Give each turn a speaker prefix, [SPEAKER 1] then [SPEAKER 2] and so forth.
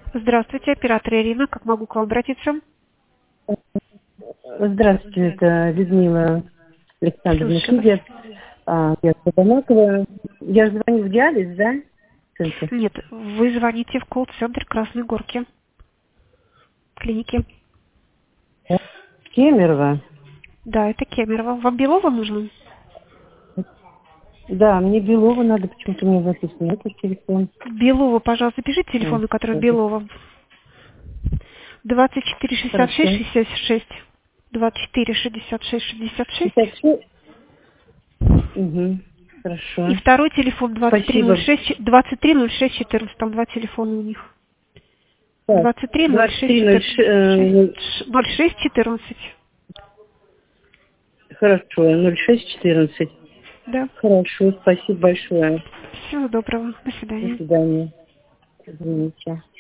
[SPEAKER 1] Здравствуйте, оператор Ирина. Как могу к вам обратиться?
[SPEAKER 2] Здравствуйте, это Людмила Александровна
[SPEAKER 1] Слушаю
[SPEAKER 2] Кизер.
[SPEAKER 1] вас.
[SPEAKER 2] Я Сабанакова. Я звоню в Диализ, да? Центр.
[SPEAKER 1] Нет, вы звоните в колл-центр Красной Горки, клиники.
[SPEAKER 2] Кемерово.
[SPEAKER 1] Да, это Кемерово. Вам Белова нужно?
[SPEAKER 2] Да, мне Белова надо, почему-то у меня записан этот телефон.
[SPEAKER 1] Белова, пожалуйста, пишите телефон, на который Белова. 24 66
[SPEAKER 2] Хорошо.
[SPEAKER 1] 66. 24 66 66.
[SPEAKER 2] 56. Угу.
[SPEAKER 1] И
[SPEAKER 2] Хорошо.
[SPEAKER 1] второй телефон
[SPEAKER 2] Спасибо.
[SPEAKER 1] 23 06 14. Там два телефона у них.
[SPEAKER 2] Так,
[SPEAKER 1] 23 06 14.
[SPEAKER 2] 23.06.
[SPEAKER 1] 06 14.
[SPEAKER 2] Хорошо, 0614.
[SPEAKER 1] Да.
[SPEAKER 2] Хорошо, спасибо большое.
[SPEAKER 1] Всего доброго. До
[SPEAKER 2] До
[SPEAKER 1] свидания.
[SPEAKER 2] свидания. Извините.